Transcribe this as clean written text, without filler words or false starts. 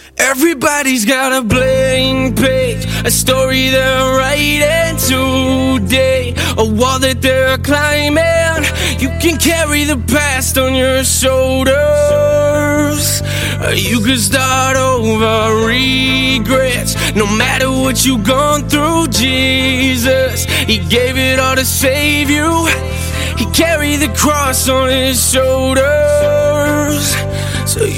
Everybody's got a blank page, a story they're writing today, a wall that they're climbing. You can carry the past on your shoulders. You can start over regrets. No matter what you've gone through, Jesus, He gave it all to save you. He carried the cross on His shoulders. So